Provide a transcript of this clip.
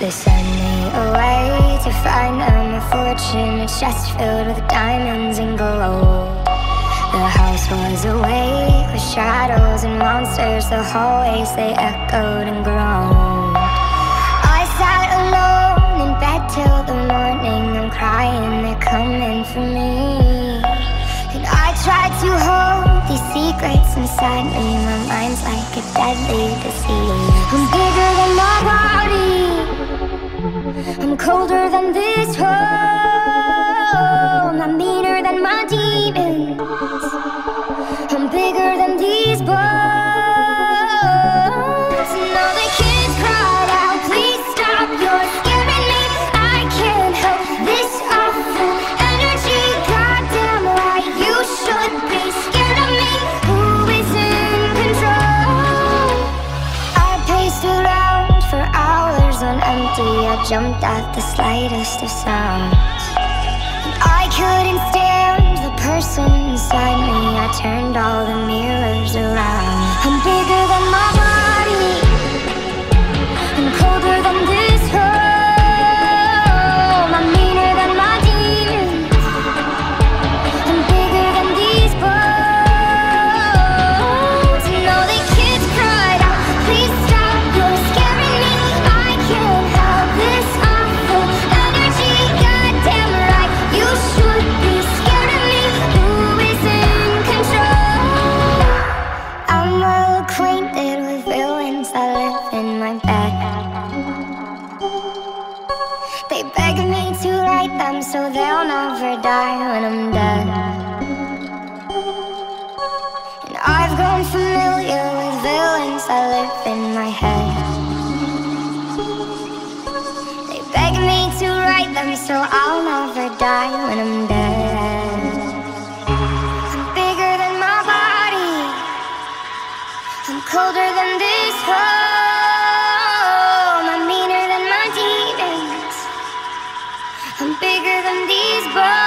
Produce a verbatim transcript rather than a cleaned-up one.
They sent me away to find them a fortune, a chest filled with diamonds and gold. The house was awake with shadows and monsters. The hallways, they echoed and groaned. I sat alone in bed till the morning. I'm crying, they're coming for me. And I tried to hold these secrets inside me. My mind's like a deadly disease. I'm bigger than my body, I'm colder than this home. I'm meaner than my demons, I'm bigger than these bones. And all the kids cried out, please stop, you're scaring me. I can't help this awful energy. Goddamn right, you should be scared of me. Who is in control? I paced around for hours on empty. I jumped at the slightest of sounds. I couldn't stand the person inside me. I turned all the mirrors around. I'm bigger than my body, I'm colder than this home. I'm meaner than my demons, I'm bigger than these bones. And all the kids cried out, please stop, you're scaring me. I can't help this awful energy. Goddamn right, you should be scared of me. Who is in control? I'm well acquainted with villains that live in my bed. They beg me to write them so they'll never die when I'm dead. And I've grown familiar with villains that live in my head. They beg me to write them so I'll never die when I'm dead. I'm bigger than my body, I'm colder than this home. I'm meaner than my demons, I'm bigger than these bones.